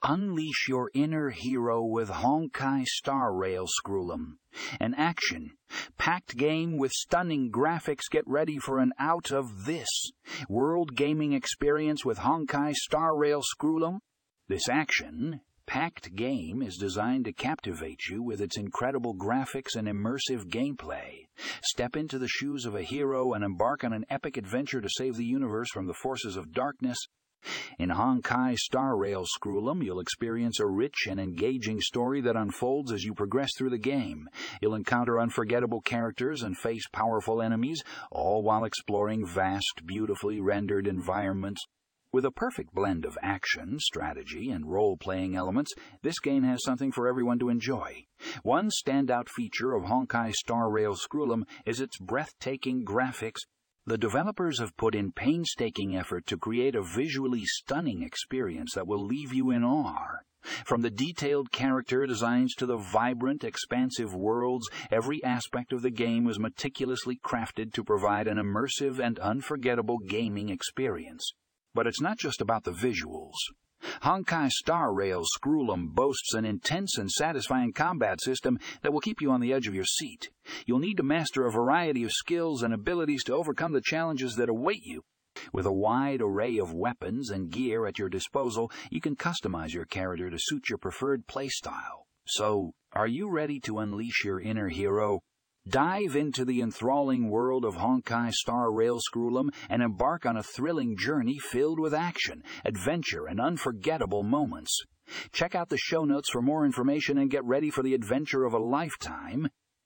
Unleash your inner hero with Honkai Star Rail Scrollum, an action-packed game with stunning graphics. Get ready for an out-of-this world gaming experience with Honkai Star Rail Scrollum. This action-packed game is designed to captivate you with its incredible graphics and immersive gameplay. Step into the shoes of a hero and embark on an epic adventure to save the universe from the forces of darkness. In Honkai Star Rail Scrollum, you'll experience a rich and engaging story that unfolds as you progress through the game. You'll encounter unforgettable characters and face powerful enemies, all while exploring vast, beautifully rendered environments. With a perfect blend of action, strategy, and role-playing elements, this game has something for everyone to enjoy. One standout feature of Honkai Star Rail Scrollum is its breathtaking graphics. The developers have put in painstaking effort to create a visually stunning experience that will leave you in awe. From the detailed character designs to the vibrant, expansive worlds, every aspect of the game was meticulously crafted to provide an immersive and unforgettable gaming experience. But it's not just about the visuals. Honkai Star Rail Scrollum boasts an intense and satisfying combat system that will keep you on the edge of your seat. You'll need to master a variety of skills and abilities to overcome the challenges that await you. With a wide array of weapons and gear at your disposal, you can customize your character to suit your preferred playstyle. So, are you ready to unleash your inner hero? Dive into the enthralling world of Honkai Star Rail Scrollum and embark on a thrilling journey filled with action, adventure, and unforgettable moments. Check out the show notes for more information and get ready for the adventure of a lifetime